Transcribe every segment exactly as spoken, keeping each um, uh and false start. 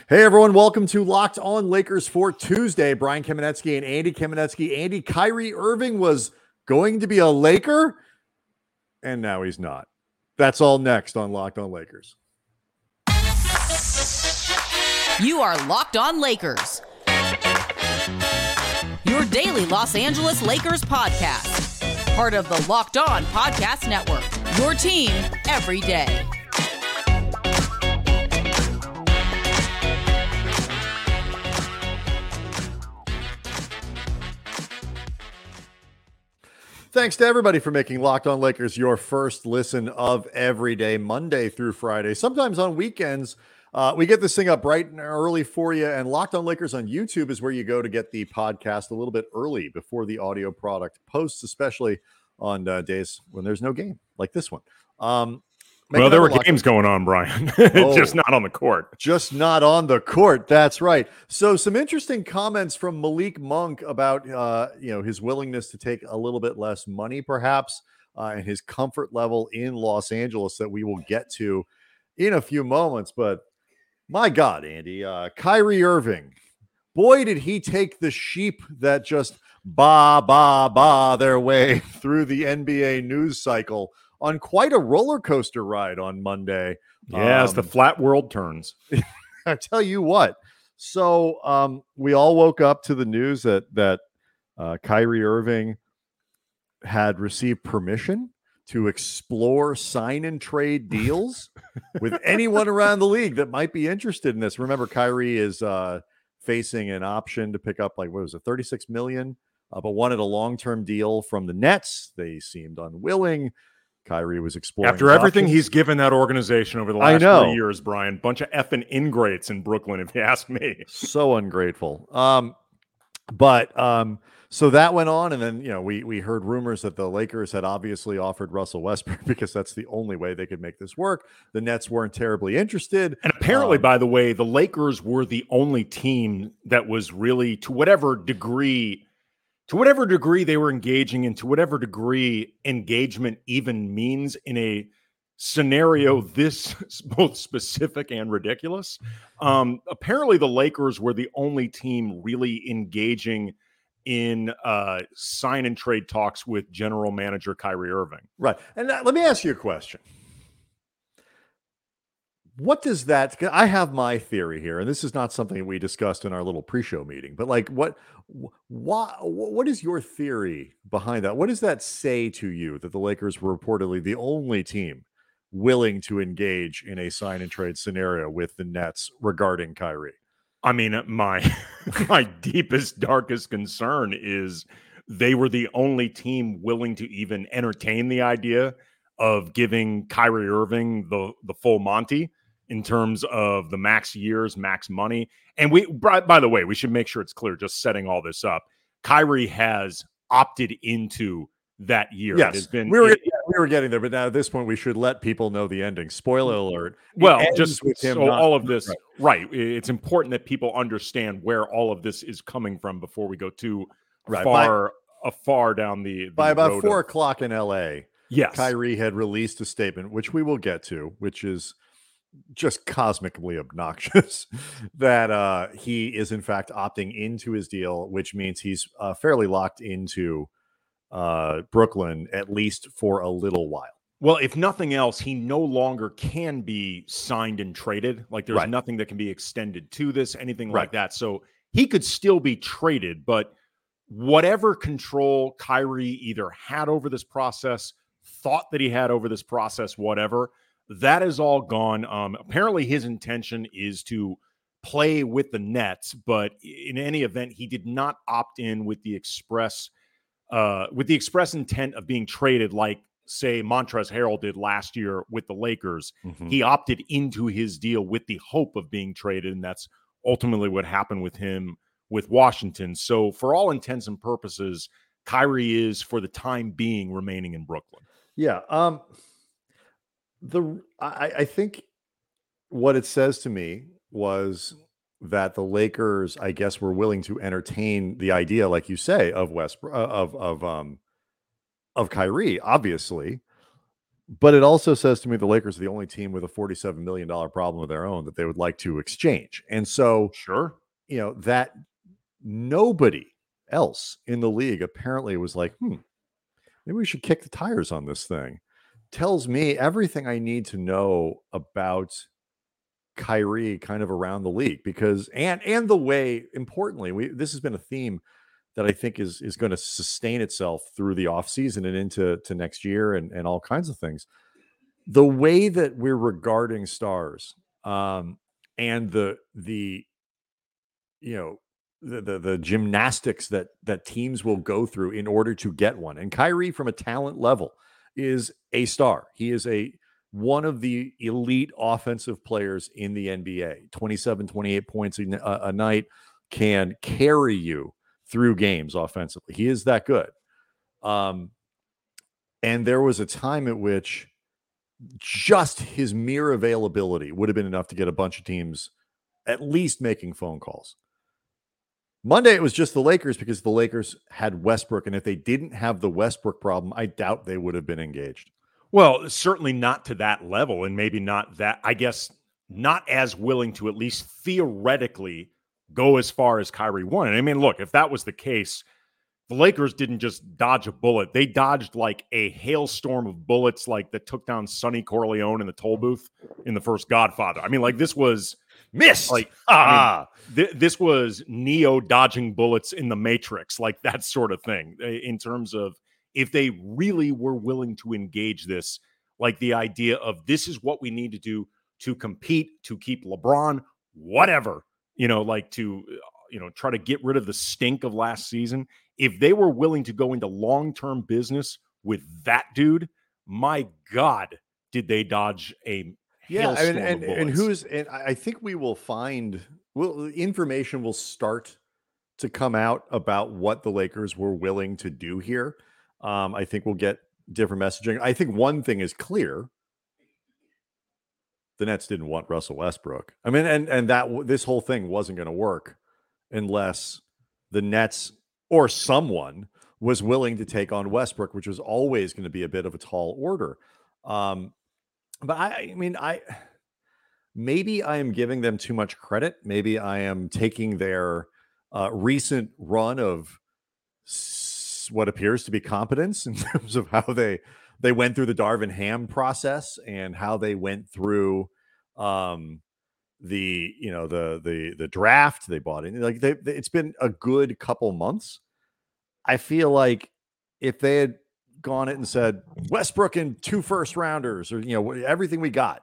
Hey everyone, welcome to Locked On Lakers for Tuesday. Brian Kamenetsky and Andy Kamenetsky. Andy, Kyrie Irving was going to be a Laker, and now he's not. That's all next on Locked On Lakers. You are Locked On Lakers, your daily Los Angeles Lakers podcast. Part of the Locked On Podcast Network, your team every day. Thanks to everybody for making Locked On Lakers your first listen of every day, Monday through Friday. Sometimes on weekends, uh, we get this thing up bright and early for you. And Locked On Lakers on YouTube is where you go to get the podcast a little bit early before the audio product posts, especially on uh, days when there's no game like this one. Um, Well, there were games going on, Brian, oh, just not on the court. Just not on the court. That's right. So some interesting comments from Malik Monk about, uh, you know, his willingness to take a little bit less money, perhaps, uh, and his comfort level in Los Angeles that we will get to in a few moments. But my God, Andy, uh, Kyrie Irving, boy, did he take the sheep that just ba, ba, ba their way through the N B A news cycle on quite a roller coaster ride on Monday. Yeah, um, as the flat world turns. I tell you what. So um, we all woke up to the news that that uh, Kyrie Irving had received permission to explore sign and trade deals with anyone around the league that might be interested in this. Remember, Kyrie is uh, facing an option to pick up like what was it, thirty-six million, uh, but wanted a long-term deal from the Nets. They seemed unwilling. Kyrie was exploring after everything options. he's given that organization over the last three years, Brian. Bunch of effing ingrates in Brooklyn, if you ask me. So ungrateful. Um, but um, so that went on, and then you know we we heard rumors that the Lakers had obviously offered Russell Westbrook because that's the only way they could make this work. The Nets weren't terribly interested, and apparently, um, by the way, the Lakers were the only team that was really, to whatever degree. To whatever degree they were engaging and to whatever degree engagement even means in a scenario this both specific and ridiculous. Um, apparently the Lakers were the only team really engaging in uh, sign and trade talks with general manager Kyrie Irving. Right. And uh, let me ask you a question. What does that, I have my theory here, and this is not something we discussed in our little pre-show meeting, but like what, what, what is your theory behind that? What does that say to you that the Lakers were reportedly the only team willing to engage in a sign and trade scenario with the Nets regarding Kyrie? I mean, my, my deepest, darkest concern is they were the only team willing to even entertain the idea of giving Kyrie Irving the, the full Monty in terms of the max years, max money. And we, by, by the way, we should make sure it's clear, just setting all this up. Kyrie has opted into that year. Yes, it has been, we, were, it, yeah, we were getting there, but now at this point, we should let people know the ending. Spoiler alert. Well, just with him so not, all of this, right. right. It's important that people understand where all of this is coming from before we go too right. far, by, uh, far down the, the By about road four of, o'clock in L A, yes, Kyrie had released a statement, which we will get to, which is just cosmically obnoxious that uh, he is in fact opting into his deal, which means he's uh, fairly locked into uh, Brooklyn, at least for a little while. Well, if nothing else, he no longer can be signed and traded. Like there's right. nothing that can be extended to this, anything right. like that. So he could still be traded, but whatever control Kyrie either had over this process, thought that he had over this process, whatever, that is all gone. Um, apparently his intention is to play with the Nets, but in any event, he did not opt in with the express, uh, with the express intent of being traded like, say, Montrezl Harrell did last year with the Lakers. Mm-hmm. He opted into his deal with the hope of being traded, and that's ultimately what happened with him with Washington. So for all intents and purposes, Kyrie is, for the time being, remaining in Brooklyn. Yeah. Um, the I, I think what it says to me was that the Lakers, I guess, were willing to entertain the idea, like you say, of West of of um of Kyrie, obviously, But it also says to me the Lakers are the only team with a forty-seven million dollars problem of their own that they would like to exchange. And so, Sure. you know, that nobody else in the league apparently was like, hmm, maybe we should kick the tires on this thing. Tells me everything I need to know about Kyrie kind of around the league, because and and the way, importantly, we this has been a theme that I think is is going to sustain itself through the offseason and into to next year and, and all kinds of things. The way that we're regarding stars, um, and the the you know the, the the gymnastics that that teams will go through in order to get one. And Kyrie, from a talent level, is a star. He is a one of the elite offensive players in the N B A. twenty-seven, twenty-eight points a, a night, can carry you through games offensively. He is that good. Um, and there was a time at which just his mere availability would have been enough to get a bunch of teams at least making phone calls. Monday, it was just the Lakers because the Lakers had Westbrook. And if they didn't have the Westbrook problem, I doubt they would have been engaged. Well, certainly not to that level, and maybe not that, I guess, not as willing to at least theoretically go as far as Kyrie wanted. I mean, look, if that was the case, the Lakers didn't just dodge a bullet. They dodged like a hailstorm of bullets, like that took down Sonny Corleone in the toll booth in the first Godfather. I mean, like this was missed. Like, ah, I mean, th- this was Neo dodging bullets in the Matrix, like that sort of thing. In terms of if they really were willing to engage this, like the idea of this is what we need to do to compete, to keep LeBron, whatever, you know, like to, you know, try to get rid of the stink of last season. If they were willing to go into long-term business with that dude, my God, did they dodge a yeah, and and, of and who's and I think we will find well information will start to come out about what the Lakers were willing to do here. Um, I think we'll get different messaging. I think one thing is clear: the Nets didn't want Russell Westbrook. I mean, and and that this whole thing wasn't going to work unless the Nets or someone was willing to take on Westbrook, which was always going to be a bit of a tall order. Um, But I, I mean, I maybe I am giving them too much credit. Maybe I am taking their uh, recent run of s- what appears to be competence in terms of how they they went through the Darvin Ham process and how they went through um, the you know the the the draft. They bought in like they, they, it's been a good couple months. I feel like if they had gone it and said Westbrook and two first rounders, or you know everything we got,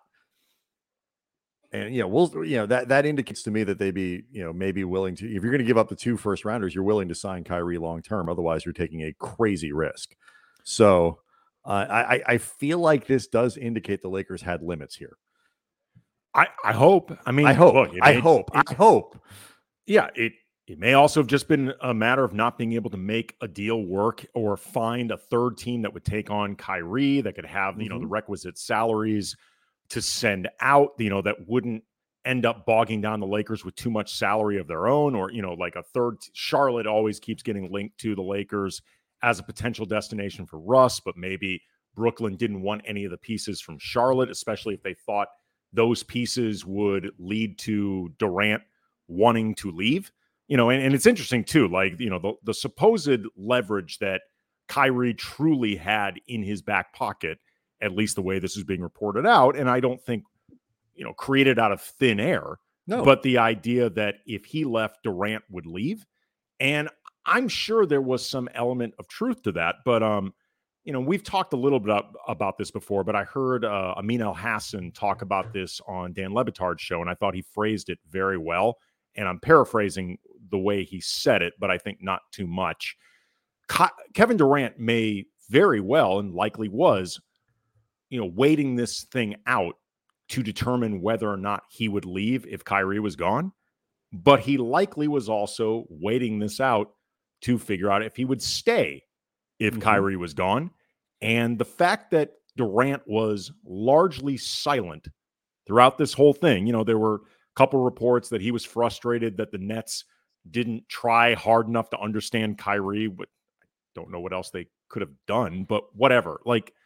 and you know we'll you know that that indicates to me that they'd be you know maybe willing to, if you're going to give up the two first rounders, you're willing to sign Kyrie long term. Otherwise, you're taking a crazy risk. So uh, I I feel like this does indicate the Lakers had limits here. I I hope. I mean, I hope. Look, I hope. I hope. Yeah. It. It may also have just been a matter of not being able to make a deal work or find a third team that would take on Kyrie, that could have, mm-hmm. you know, the requisite salaries to send out, you know, that wouldn't end up bogging down the Lakers with too much salary of their own, or, you know, like a third. Charlotte always keeps getting linked to the Lakers as a potential destination for Russ, but maybe Brooklyn didn't want any of the pieces from Charlotte, especially if they thought those pieces would lead to Durant wanting to leave. You know, and, and it's interesting too, like, you know, the, the supposed leverage that Kyrie truly had in his back pocket, at least the way this is being reported out. And I don't think, you know, created out of thin air, no. But the idea that if he left, Durant would leave. And I'm sure there was some element of truth to that. But, um, you know, we've talked a little bit about, about this before, but I heard uh, Amin Elhassan talk about this on Dan Le Batard's show, and I thought he phrased it very well. And I'm paraphrasing the way he said it, but I think not too much. Kevin Durant may very well, and likely was, you know, waiting this thing out to determine whether or not he would leave if Kyrie was gone. But he likely was also waiting this out to figure out if he would stay if mm-hmm. Kyrie was gone. And the fact that Durant was largely silent throughout this whole thing, you know, there were a couple reports that he was frustrated that the Nets didn't try hard enough to understand Kyrie, but I don't know what else they could have done, but whatever. Like,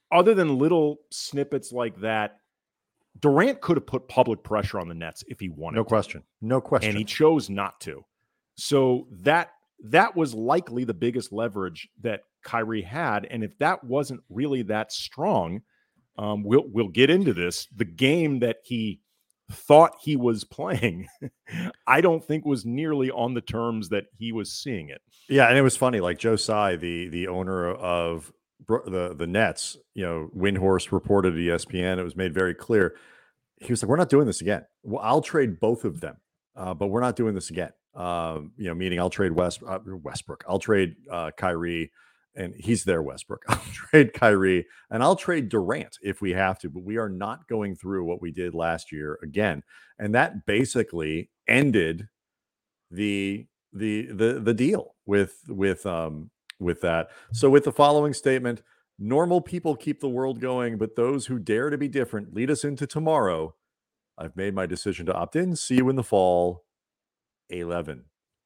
other than little snippets like that, Durant could have put public pressure on the Nets if he wanted. No to. question. No question. And he chose not to. So that that was likely the biggest leverage that Kyrie had. And if that wasn't really that strong, um, we'll we'll get into this. The game that he thought he was playing, I don't think was nearly on the terms that he was seeing it. Yeah, and it was funny. Like Joe Tsai, the the owner of the the Nets, you know, Windhorst reported at E S P N. It was made very clear. He was like, "We're not doing this again. Well, I'll trade both of them, uh, but we're not doing this again." Um, you know, meaning I'll trade West uh, Westbrook. I'll trade uh, Kyrie, and he's there. Westbrook. I'll trade Kyrie, and I'll trade Durant if we have to. But we are not going through what we did last year again, and that basically ended the the the the deal with with um with that. So with the following statement, normal people keep the world going, but those who dare to be different lead us into tomorrow. I've made my decision to opt in. See you in the fall. eleven.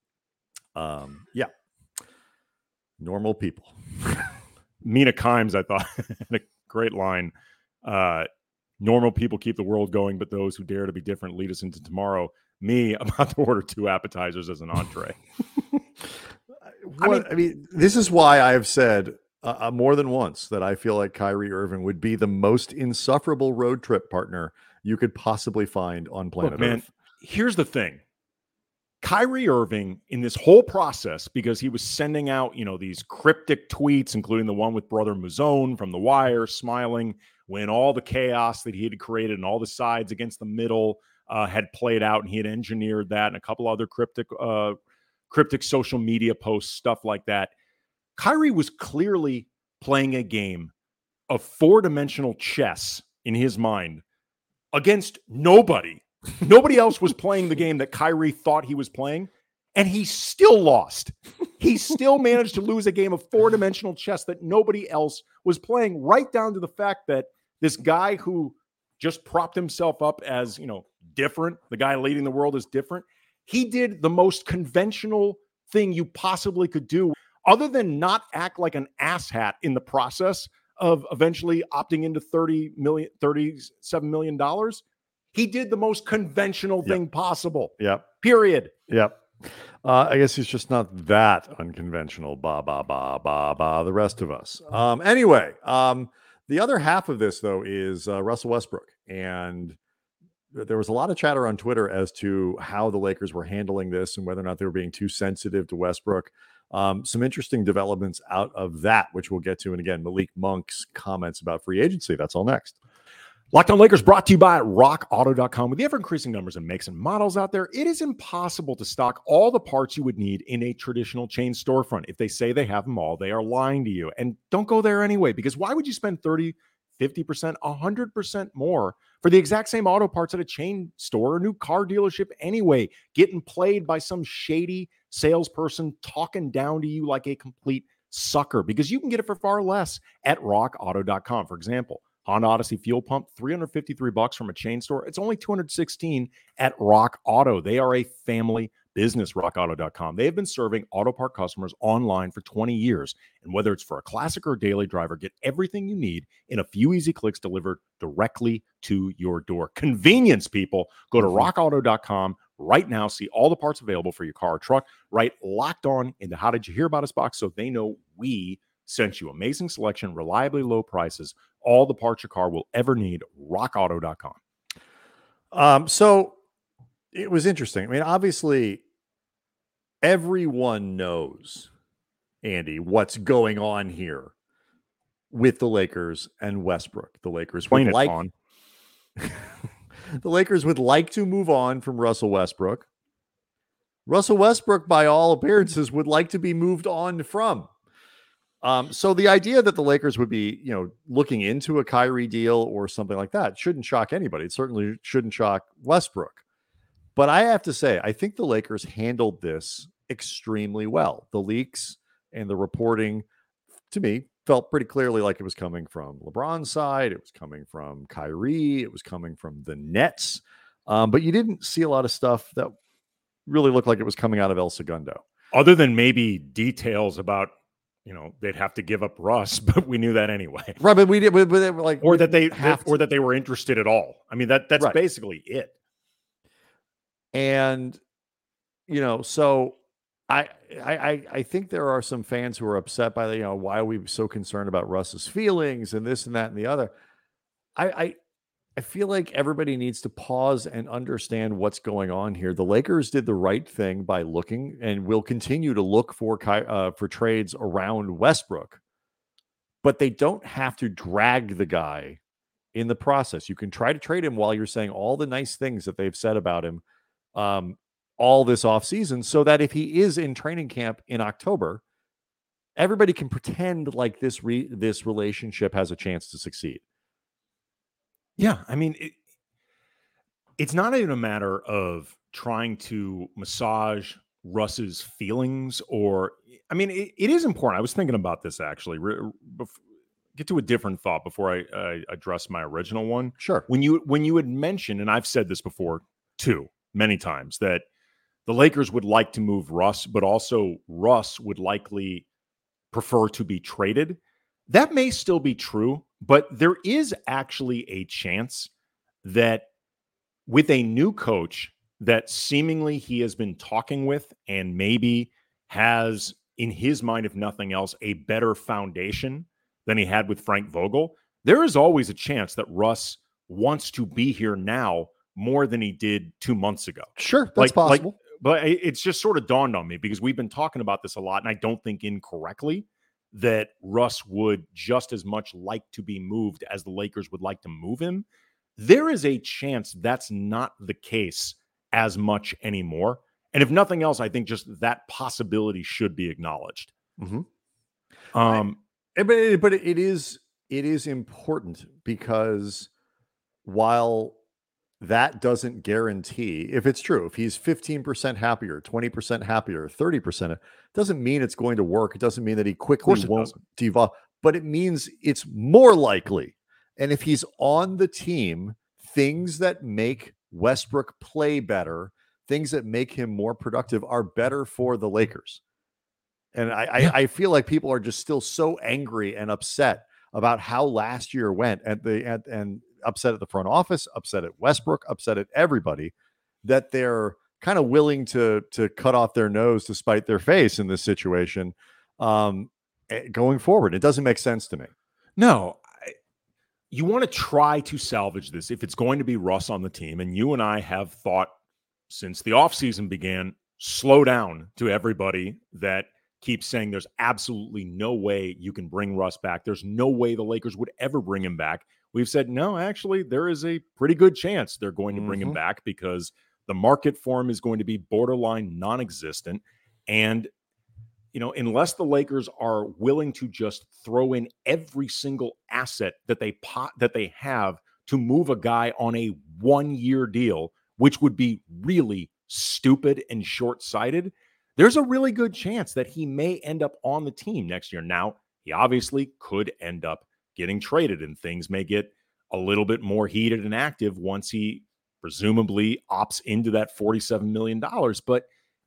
Um yeah. Normal people. Mina Kimes, I thought, a great line. Uh normal people keep the world going, but those who dare to be different lead us into tomorrow. Me, I'm about to order two appetizers as an entree. What, I mean, I mean, this is why I've said uh, more than once that I feel like Kyrie Irving would be the most insufferable road trip partner you could possibly find on planet Look, man, Earth. Here's the thing. Kyrie Irving, in this whole process, because he was sending out, you know, these cryptic tweets, including the one with Brother Mouzone from The Wire, smiling when all the chaos that he had created and all the sides against the middle uh, had played out, and he had engineered that, and a couple other cryptic uh cryptic social media posts, stuff like that. Kyrie was clearly playing a game of four-dimensional chess in his mind against nobody. Nobody else was playing the game that Kyrie thought he was playing, and he still lost. He still managed to lose a game of four-dimensional chess that nobody else was playing, right down to the fact that this guy who just propped himself up as, you know, different, the guy leading the world is different, he did the most conventional thing you possibly could do, other than not act like an asshat in the process of eventually opting into thirty million, thirty-seven million dollars. He did the most conventional Yep. thing possible. Yep. Period. Yep. Uh, I guess he's just not that unconventional. Ba, ba, ba, ba, ba, the rest of us. Um, anyway, um, the other half of this, though, is uh, Russell Westbrook. And there was a lot of chatter on Twitter as to how the Lakers were handling this and whether or not they were being too sensitive to Westbrook. Um, some interesting developments out of that, which we'll get to. And again, Malik Monk's comments about free agency. That's all next. Locked On Lakers brought to you by rock auto dot com. With the ever-increasing numbers of makes and models out there, it is impossible to stock all the parts you would need in a traditional chain storefront. If they say they have them all, they are lying to you. And don't go there anyway, because why would you spend thirty, fifty percent, one hundred percent more for the exact same auto parts at a chain store or new car dealership anyway, getting played by some shady salesperson talking down to you like a complete sucker? Because you can get it for far less at rock auto dot com. For example, Honda Odyssey fuel pump, three hundred fifty-three bucks from a chain store. It's only two hundred sixteen at Rock Auto. They are a family business, rock auto dot com. They have been serving auto part customers online for twenty years. And whether it's for a classic or a daily driver, get everything you need in a few easy clicks delivered directly to your door. Convenience, people. Go to rock auto dot com right now. See all the parts available for your car or truck. Right, Locked On in the How Did You Hear About Us box so they know we sent you. Amazing selection, reliably low prices, all the parts your car will ever need. rock auto dot com. Um, so it was interesting. I mean, obviously, everyone knows, Andy, what's going on here with the Lakers and Westbrook. The Lakers would Explain it, like Vaughn. the Lakers would like to move on from Russell Westbrook. Russell Westbrook, by all appearances, would like to be moved on from. Um, so the idea that the Lakers would be, you know, looking into a Kyrie deal or something like that shouldn't shock anybody. It certainly shouldn't shock Westbrook. But I have to say, I think the Lakers handled this extremely well. The leaks and the reporting, to me, felt pretty clearly like it was coming from LeBron's side. It was coming from Kyrie. It was coming from the Nets. Um, but you didn't see a lot of stuff that really looked like it was coming out of El Segundo. Other than maybe details about you know, they'd have to give up Russ, but we knew that anyway. Right, but we did, but, but they were like, or that they, have that, or that they were interested at all. I mean, that that's Right. basically it. And, you know, so I, I, I think there are some fans who are upset by the, you know, why are we so concerned about Russ's feelings and this and that and the other. I, I, I feel like everybody needs to pause and understand what's going on here. The Lakers did the right thing by looking and will continue to look for uh, for trades around Westbrook, but they don't have to drag the guy in the process. You can try to trade him while you're saying all the nice things that they've said about him um, all this offseason, so that if he is in training camp in October, everybody can pretend like this re- this relationship has a chance to succeed. Yeah, I mean, it, it's not even a matter of trying to massage Russ's feelings or, I mean, it, it is important. I was thinking about this actually. Re, bef- get to a different thought before I uh, address my original one. Sure. When you when you had mentioned, and I've said this before too, many times, that the Lakers would like to move Russ, but also Russ would likely prefer to be traded. That may still be true, but there is actually a chance that with a new coach that seemingly he has been talking with and maybe has, in his mind, if nothing else, a better foundation than he had with Frank Vogel, there is always a chance that Russ wants to be here now more than he did two months ago. Sure, that's like, possible. Like, but it's just sort of dawned on me because we've been talking about this a lot, and I don't think incorrectly that Russ would just as much like to be moved as the Lakers would like to move him. There is a chance that's not the case as much anymore. And if nothing else, I think just that possibility should be acknowledged. Mm-hmm. Um, I, but, but it is it is important because while that doesn't guarantee, if it's true, if he's fifteen percent happier, twenty percent happier, thirty percent, it doesn't mean it's going to work. It doesn't mean that he quickly won't doesn't. devolve, but it means it's more likely. And if he's on the team, things that make Westbrook play better, things that make him more productive are better for the Lakers. And I, yeah. I, I feel like people are just still so angry and upset about how last year went at the at, and upset at the front office, upset at Westbrook, upset at everybody, that they're kind of willing to to cut off their nose to spite their face in this situation um, going forward. It doesn't make sense to me. No, I, you want to try to salvage this if it's going to be Russ on the team. And you and I have thought since the offseason began, slow down to everybody that keeps saying there's absolutely no way you can bring Russ back. There's no way the Lakers would ever bring him back. We've said, no, actually, there is a pretty good chance they're going to bring mm-hmm. him back because the market for him is going to be borderline non-existent. And, you know, unless the Lakers are willing to just throw in every single asset that they pot, that they have to move a guy on a one-year deal, which would be really stupid and short-sighted, there's a really good chance that he may end up on the team next year. Now, he obviously could end up getting traded and things may get a little bit more heated and active once he presumably opts into that forty-seven million dollars. But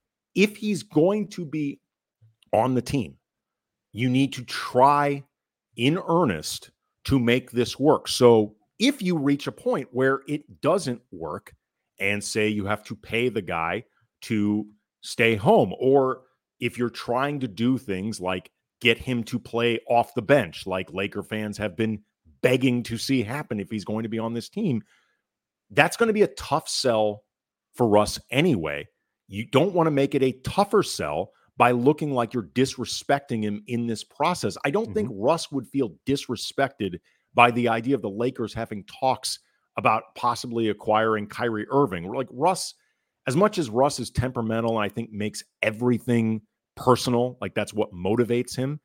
if he's going to be on the team, you need to try in earnest to make this work. So if you reach a point where it doesn't work and say you have to pay the guy to stay home, or if you're trying to do things like get him to play off the bench, like Laker fans have been begging to see happen if he's going to be on this team, that's going to be a tough sell for Russ anyway. You don't want to make it a tougher sell by looking like you're disrespecting him in this process. I don't mm-hmm. think Russ would feel disrespected by the idea of the Lakers having talks about possibly acquiring Kyrie Irving. Like Russ, as much as Russ is temperamental and I think makes everything personal, like that's what motivates him,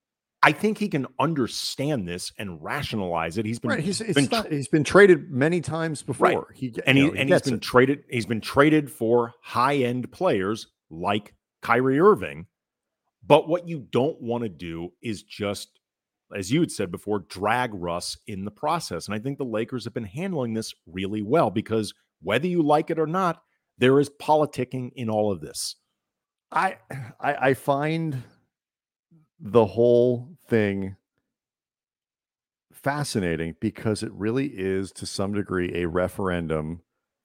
I think he can understand this and rationalize it. He's been, right. he's, been not, he's been traded many times before. Right. He, and he, know, he and he's been it. traded. He's been traded for high-end players like Kyrie Irving. But what you don't want to do is just, as you had said before, drag Russ in the process. And I think the Lakers have been handling this really well because whether you like it or not, there is politicking in all of this. I, I I find the whole thing fascinating because it really is, to some degree, a referendum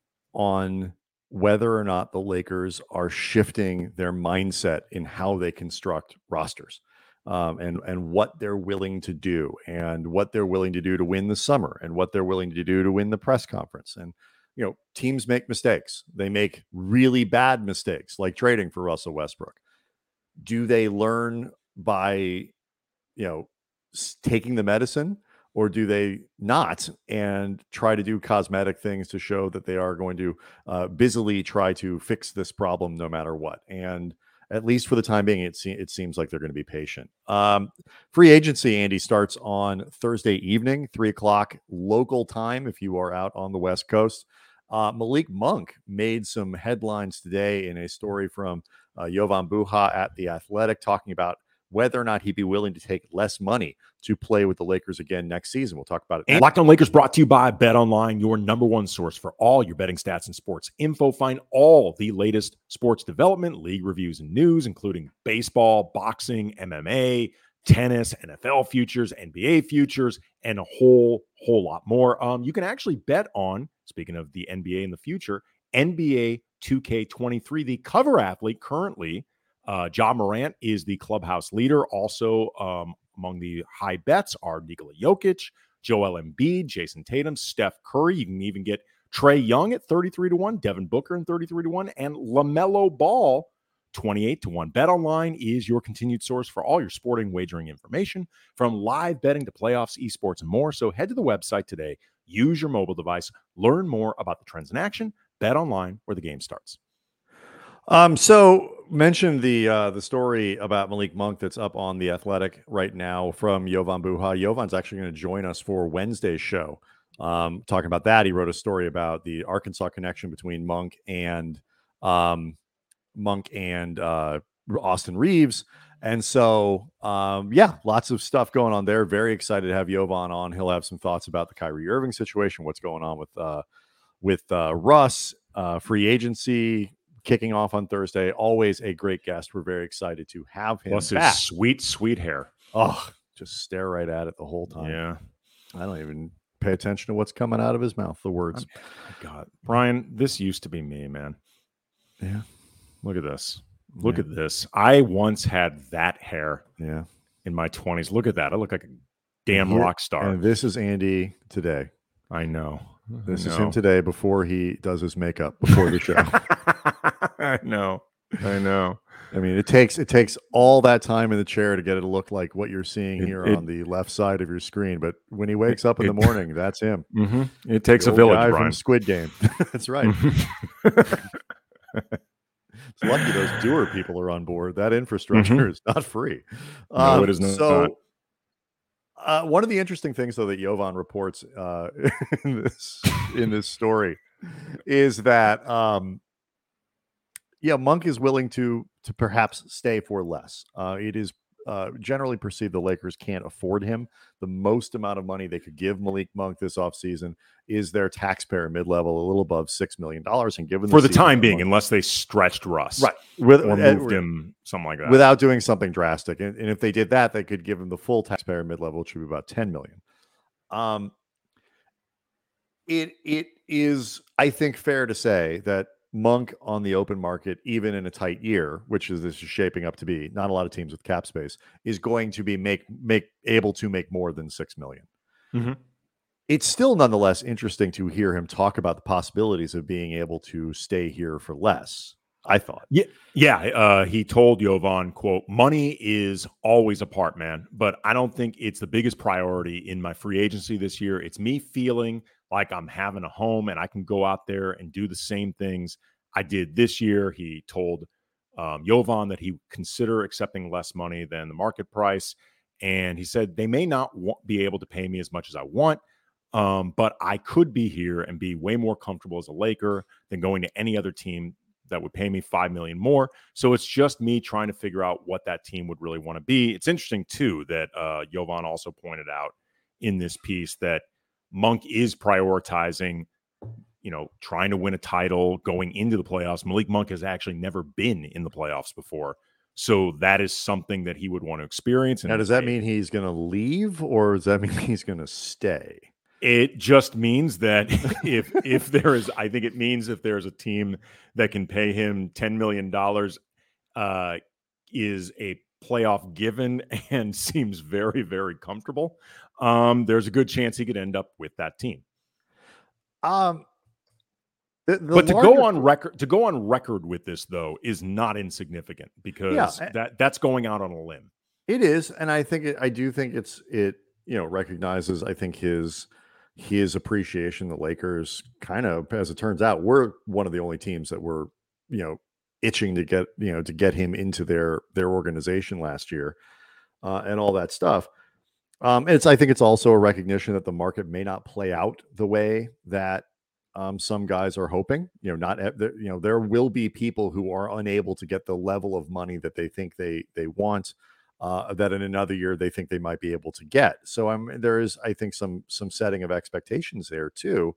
on whether or not the Lakers are shifting their mindset in how they construct rosters, um, and and what they're willing to do, and what they're willing to do to win the summer, and what they're willing to do to win the press conference. And you know, teams make mistakes. They make really bad mistakes, like trading for Russell Westbrook. Do they learn by, you know, s- taking the medicine, or do they not and try to do cosmetic things to show that they are going to uh, busily try to fix this problem no matter what? And at least for the time being, it, se- it seems like they're going to be patient. Um, free agency, Andy, starts on Thursday evening, three o'clock local time if you are out on the West Coast. Uh, Malik Monk made some headlines today in a story from uh, Jovan Buha at The Athletic, talking about whether or not he'd be willing to take less money to play with the Lakers again next season. We'll talk about it. And Locked On Lakers brought to you by BetOnline, your number one source for all your betting stats and sports info. Find all the latest sports development, league reviews, and news, including baseball, boxing, M M A, tennis, N F L futures, N B A futures, and a whole, whole lot more. Um, you can actually bet on, speaking of the N B A in the future, N B A two K twenty-three, the cover athlete currently. Uh, Ja Morant is the clubhouse leader. Also um, among the high bets are Nikola Jokic, Joel Embiid, Jason Tatum, Steph Curry. You can even get Trae Young at thirty-three to one, Devin Booker at thirty-three to one, and LaMelo Ball twenty-eight to one. BetOnline is your continued source for all your sporting wagering information, from live betting to playoffs, esports, and more. So head to the website today, use your mobile device, learn more about the trends in action. BetOnline, where the game starts. Um, so mentioned the uh, the story about Malik Monk that's up on The Athletic right now from Jovan Buha. Jovan's actually going to join us for Wednesday's show. Um, talking about that, he wrote a story about the Arkansas connection between Monk and um, Monk and uh, Austin Reeves. And so, um, yeah, lots of stuff going on there. Very excited to have Jovan on. He'll have some thoughts about the Kyrie Irving situation, what's going on with uh, with uh, Russ, uh, free agency kicking off on Thursday. Always a great guest. We're very excited to have him Plus back. his sweet, sweet hair. Oh, just stare right at it the whole time. Yeah. I don't even pay attention to what's coming out of his mouth, the words. God, Brian, this used to be me, man. Yeah. Look at this. Look Yeah. at this. I once had that hair Yeah. in my twenties. Look at that. I look like a damn Here- rock star. And this is Andy today. I know. This I is know. him today before he does his makeup before the show. I know. I know. I mean, it takes it takes all that time in the chair to get it to look like what you're seeing It- here it- on the left side of your screen. But when he wakes up in it- the morning, that's him. Mm-hmm. It takes The a old village, guy Brian. from Squid Game. That's right. It's lucky those doer people are on board. That infrastructure Mhm. is not free. No, it is not. So, uh, one of the interesting things, though, that Jovan reports uh, in this in this story is that, um, yeah, Monk is willing to to perhaps stay for less. Uh, it is uh, generally perceived the Lakers can't afford him. The most amount of money they could give Malik Monk this offseason is their taxpayer mid-level, a little above six million dollars. And given For the season time that being, Monk- unless they stretched Russ. right, with, Or uh, moved him, something like that. without doing something drastic. And, and if they did that, they could give him the full taxpayer mid-level, which would be about ten million. Um, it it is, I think, fair to say that Monk on the open market, even in a tight year, which is this is shaping up to be, not a lot of teams with cap space, is going to be make make able to make more than six million. Mhm. It's still nonetheless interesting to hear him talk about the possibilities of being able to stay here for less, I thought. Yeah, yeah. Uh, he told Jovan, quote, money is always a part, man, but I don't think it's the biggest priority in my free agency this year. It's me feeling like I'm having a home and I can go out there and do the same things I did this year. He told um, Jovan that he would consider accepting less money than the market price. And he said, they may not wa- be able to pay me as much as I want, um, but I could be here and be way more comfortable as a Laker than going to any other team that would pay me five million dollars more. So it's just me trying to figure out what that team would really want to be. It's interesting, too, that uh, Jovan also pointed out in this piece that Monk is prioritizing, you know, trying to win a title going into the playoffs. Malik Monk has actually never been in the playoffs before. So that is something that he would want to experience. And now, does that mean he's going to leave, or does that mean he's going to stay? It just means that if if there is, I think it means if there's a team that can pay him ten million dollars, uh, is a playoff given and seems very, very comfortable, um, there's a good chance he could end up with that team. Um, the, the but to larger... go on record, to go on record with this though is not insignificant because yeah, that that's going out on a limb. It is, and I think it, I do think it's it. You know, recognizes I think his. his appreciation. The Lakers kind of, as it turns out, we're one of the only teams that were, you know, itching to get, you know, to get him into their, their organization last year uh, and all that stuff. Um, it's, I think it's also a recognition that the market may not play out the way that um, some guys are hoping, you know, not, you know, there will be people who are unable to get the level of money that they think they, they want. Uh, that in another year they think they might be able to get. So I'm there is, I think, some some setting of expectations there too,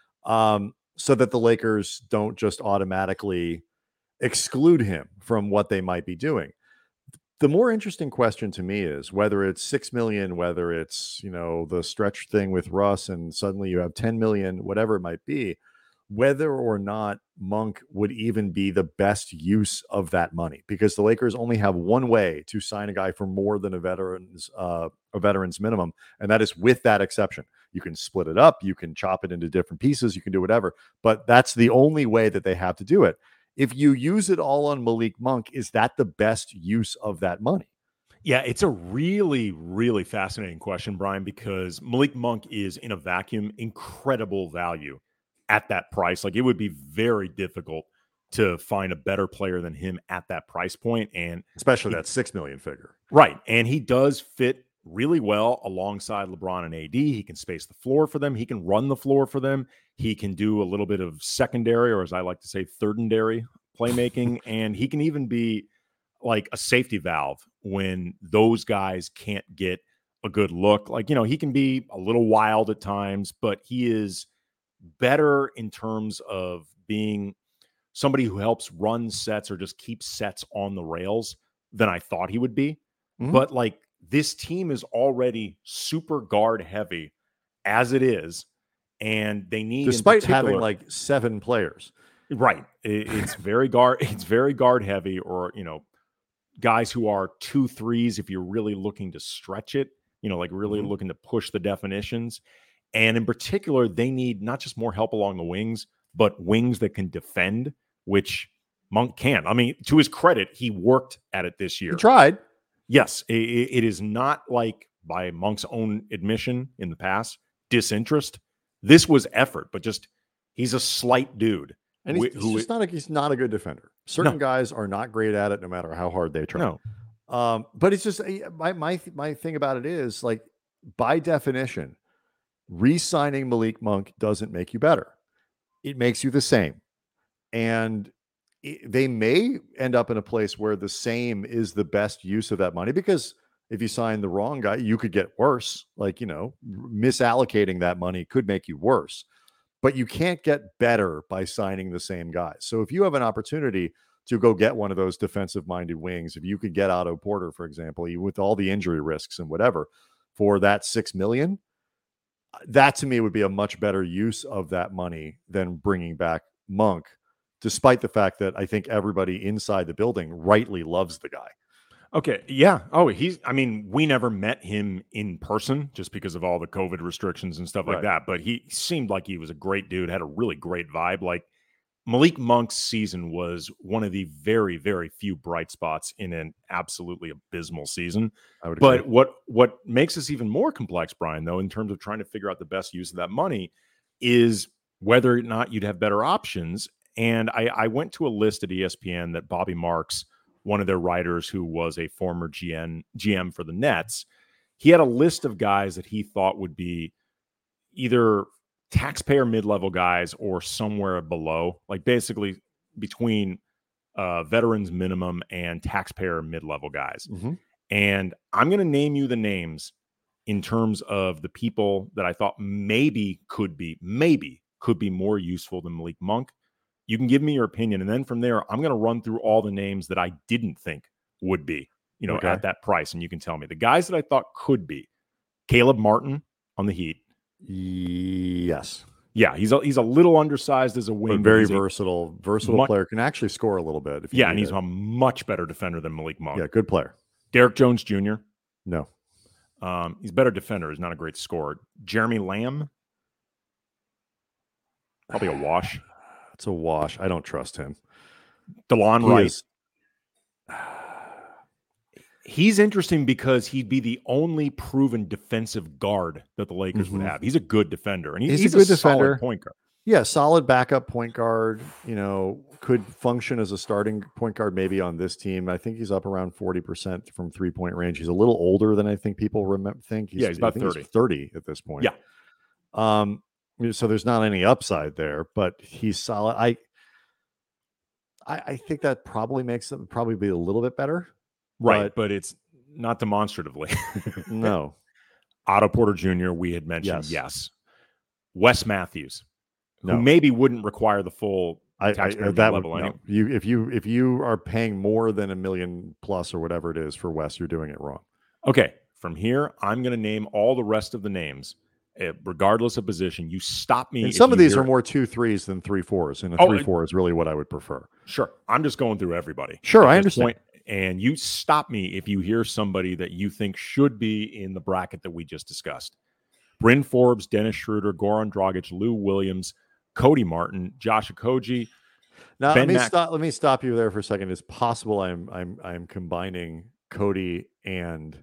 um, so that the Lakers don't just automatically exclude him from what they might be doing. The more interesting question to me is whether it's six million, whether it's, you know, the stretch thing with Russ, and suddenly you have ten million, whatever it might be, whether or not Monk would even be the best use of that money, because the Lakers only have one way to sign a guy for more than a veteran's uh, a veteran's minimum, and that is with that exception. You can split it up, you can chop it into different pieces, you can do whatever, but that's the only way that they have to do it. If you use it all on Malik Monk, is that the best use of that money? Yeah, it's a really, really fascinating question, Brian, because Malik Monk is in a vacuum incredible value at that price. Like, it would be very difficult to find a better player than him at that price point. And especially he, that six million figure. Right. And he does fit really well alongside LeBron and A D. He can space the floor for them. He can run the floor for them. He can do a little bit of secondary, or as I like to say, thirdendary playmaking. And he can even be like a safety valve when those guys can't get a good look. Like, you know, he can be a little wild at times, but he is better in terms of being somebody who helps run sets or just keep sets on the rails than I thought he would be. Mm-hmm. But like, this team is already super guard heavy as it is, and they need, despite having like seven players, right? It, it's very guard, it's very guard heavy, or, you know, guys who are two threes if you're really looking to stretch it, you know, like really mm-hmm. looking to push the definitions. And in particular, they need not just more help along the wings, but wings that can defend, which Monk can. I mean, to his credit, he worked at it this year. He tried. Yes, it, it is not like, by Monk's own admission in the past, disinterest. This was effort, but just he's a slight dude. And he's, who, he's, just not a, he's not a good defender. Certain no. guys are not great at it no matter how hard they try. No. Um, but it's just, my, my, my thing about it is, like, by definition, re-signing Malik Monk doesn't make you better. It makes you the same. And it, they may end up in a place where the same is the best use of that money, because if you sign the wrong guy, you could get worse. Like, you know, misallocating that money could make you worse, but you can't get better by signing the same guys. So if you have an opportunity to go get one of those defensive minded wings, if you could get Otto Porter, for example, with all the injury risks and whatever, for that six million, that to me would be a much better use of that money than bringing back Monk, despite the fact that I think everybody inside the building rightly loves the guy. Okay. Yeah. Oh, he's, I mean, we never met him in person just because of all the COVID restrictions and stuff like right. that. But he seemed like he was a great dude, had a really great vibe. Like, Malik Monk's season was one of the very, very few bright spots in an absolutely abysmal season. I would but agree. what what makes this even more complex, Brian, though, in terms of trying to figure out the best use of that money, is whether or not you'd have better options. And I, I went to a list at E S P N that Bobby Marks, one of their writers who was a former G M, G M for the Nets, he had a list of guys that he thought would be either taxpayer mid-level guys or somewhere below, like basically between uh, veterans minimum and taxpayer mid-level guys. Mm-hmm. And I'm going to name you the names in terms of the people that I thought maybe could be, maybe could be more useful than Malik Monk. You can give me your opinion. And then from there, I'm going to run through all the names that I didn't think would be, you know, Okay. at that price. And you can tell me the guys that I thought could be Caleb Martin on the Heat. Yes. Yeah, he's a, he's a little undersized as a wing. But very he's a- versatile, versatile much- player. Can actually score a little bit. If you yeah, and need he's it. a much better defender than Malik Monk. Yeah, good player. Derek Jones Junior No. Um, he's a better defender. He's not a great scorer. Jeremy Lamb, probably a wash. It's a wash. I don't trust him. DeLon He Wright. is- He's interesting because he'd be the only proven defensive guard that the Lakers Mhm. would have. He's a good defender, and he- He's a he's, good a solid defender. point guard. Yeah, solid backup point guard. You know, could function as a starting point guard maybe on this team. I think he's up around forty percent from three point range. He's a little older than I think people remember. Think he's, Yeah, he's about I think thirty. thirty at this point. Yeah. Um. So there's not any upside there, but he's solid. I. I, I think that probably makes it probably be a little bit better. Right, But- but it's not demonstratively. No. Otto Porter Junior, we had mentioned, Yes. yes. Wes Matthews, No. who maybe wouldn't require the full I, I taxpayer that level would, no. anyway. You if you if you are paying more than a million plus or whatever it is for Wes, you're doing it wrong. Okay, from here, I'm going to name all the rest of the names, eh, regardless of position. You stop me. And if some of you these hear- are more two threes than three fours, and a Oh, three it- four is really what I would prefer. Sure. I'm just going through everybody. Sure, at I this understand. point. And you stop me if you hear somebody that you think should be in the bracket that we just discussed. Bryn Forbes, Dennis Schroeder, Goran Dragic, Lou Williams, Cody Martin, Josh Okogie. Now Ben let me Mac- stop. Let me stop you there for a second. It's possible I'm I'm I'm combining Cody and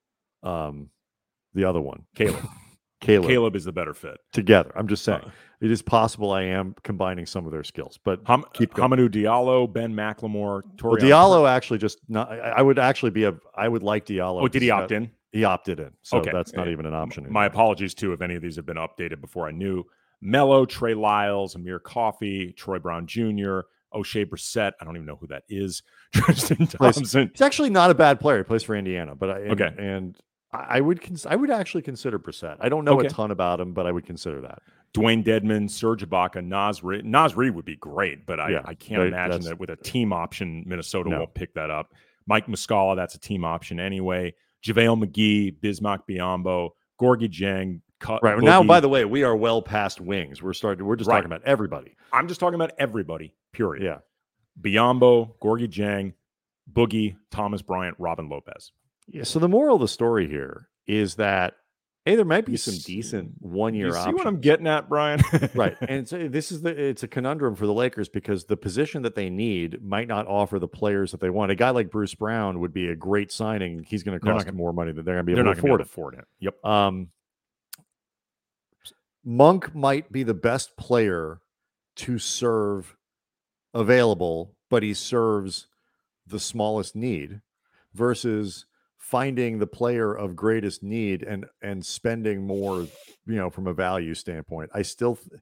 um the other one, Caleb. Caleb, Caleb is the better fit. together. I'm just saying Uh, it is possible I am combining some of their skills, but Ham- keep going. Hamidou Diallo, Ben McLemore, Well, Torian. Diallo actually just not. I I would actually be a. I would like Diallo. Oh, did he because opt that- in? He opted in, so Okay. that's not Uh, even an option. My anymore. apologies too if any of these have been updated before I knew. Mello, Trey Lyles, Amir Coffey, Troy Brown Junior, O'Shea Brissett. I don't even know who that is. Tristan Plays- Thompson. He's actually not a bad player. He plays for Indiana, but I, and, Okay. and I I would cons- I would actually consider Brissett. I don't know Okay. a ton about him, but I would consider that. Dwayne Dedman, Serge Ibaka, Nas Reed. Nas Reed would be great, but I, Yeah, I can't they- imagine that's- that with a team option, Minnesota No. won't pick that up. Mike Muscala, that's a team option anyway. JaVale McGee, Bismack Biyombo, Gorgie Jang. Cut, Right now, Boogie. by the way, we are well past wings. We're starting. We're just Right. talking about everybody. I'm just talking about everybody, period. Yeah. Biyombo, Gorgie Jang, Boogie, Thomas Bryant, Robin Lopez. Yeah. So the moral of the story here is that hey, there might be You some s- decent one year You see options. what I'm getting at, Brian? Right. And so this is the it's a conundrum for the Lakers because the position that they need might not offer the players that they want. A guy like Bruce Brown would be a great signing. He's going to They're not cost gonna- more money than they're going to be They're able not to going to afford it. afford it. Yep. Um, Monk might be the best player to serve available, but he serves the smallest need versus finding the player of greatest need and and spending more, you know, from a value standpoint. I still th-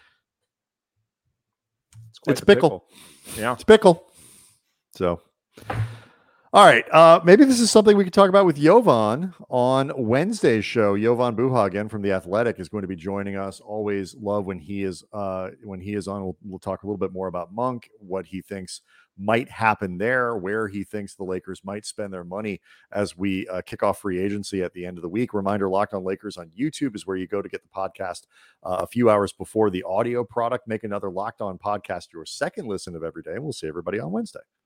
quite it's the pickle. Yeah. It's pickle. So all right. Uh, maybe this is something we could talk about with Jovan on Wednesday's show. Jovan Buha, again from The Athletic, is going to be joining us. Always love when he is uh, when he is on. We'll, we'll talk a little bit more about Monk, what he thinks might happen there, where he thinks the Lakers might spend their money as we uh, kick off free agency at the end of the week. Reminder, Locked On Lakers on YouTube is where you go to get the podcast uh, a few hours before the audio product. Make another Locked On podcast your second listen of every day. And we'll see everybody on Wednesday.